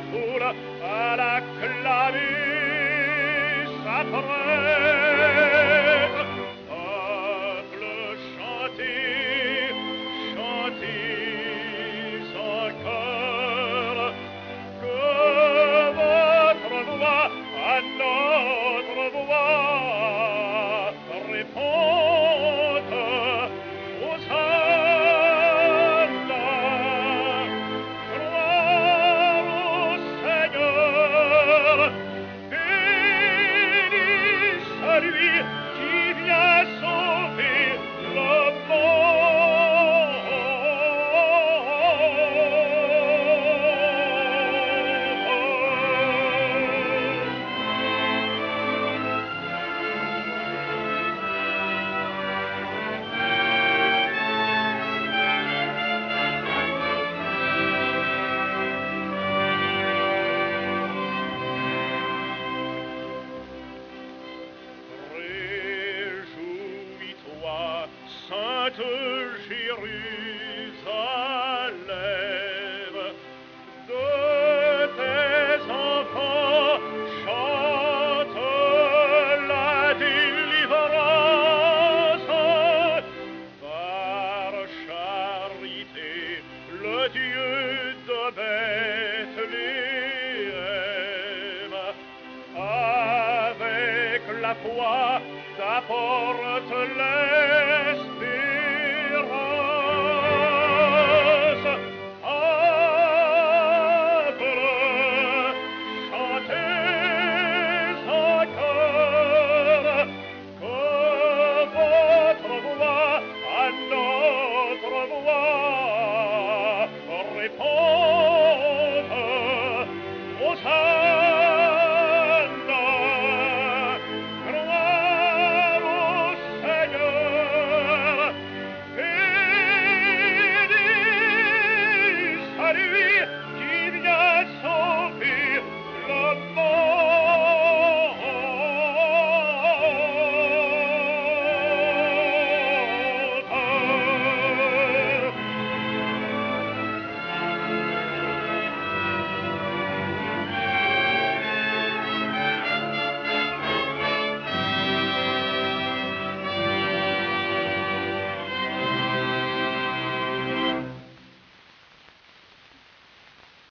foule à la clavie s'apprête. Peuple, chantez, chantez en chœur, que votre voix à notre voix réponde. Hosanna, gloire au Seigneur, béni celui qui vient sauver le Réjouis-toi, Sainte Jérusalem, de tes enfants chante la délivrance. Par charité, le Dieu de Bethléem, avec la foi, t'apporte les